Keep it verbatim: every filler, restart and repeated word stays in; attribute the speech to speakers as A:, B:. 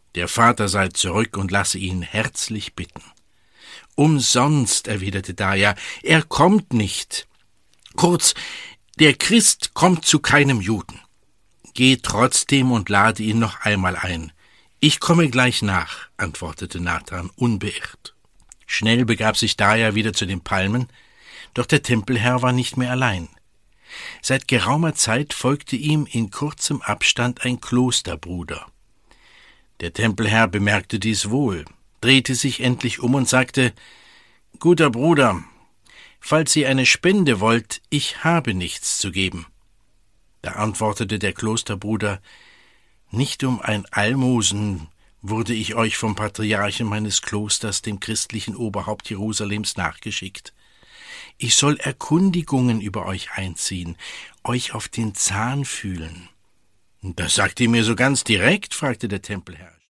A: Der Vater sei zurück und lasse ihn herzlich bitten. »Umsonst«, erwiderte Daja, »er kommt nicht. Kurz, der Christ kommt zu keinem Juden. Geh trotzdem und lade ihn noch einmal ein. Ich komme gleich nach«, antwortete Nathan unbeirrt. Schnell begab sich Daja wieder zu den Palmen, doch der Tempelherr war nicht mehr allein. Seit geraumer Zeit folgte ihm in kurzem Abstand ein Klosterbruder. Der Tempelherr bemerkte dies wohl, drehte sich endlich um und sagte: »Guter Bruder, falls ihr eine Spende wollt, ich habe nichts zu geben.« Da antwortete der Klosterbruder: »Nicht um ein Almosen wurde ich euch vom Patriarchen meines Klosters, dem christlichen Oberhaupt Jerusalems, nachgeschickt. Ich soll Erkundigungen über euch einziehen, euch auf den Zahn fühlen.« »Das sagt ihr mir so ganz direkt?« fragte der Tempelherr.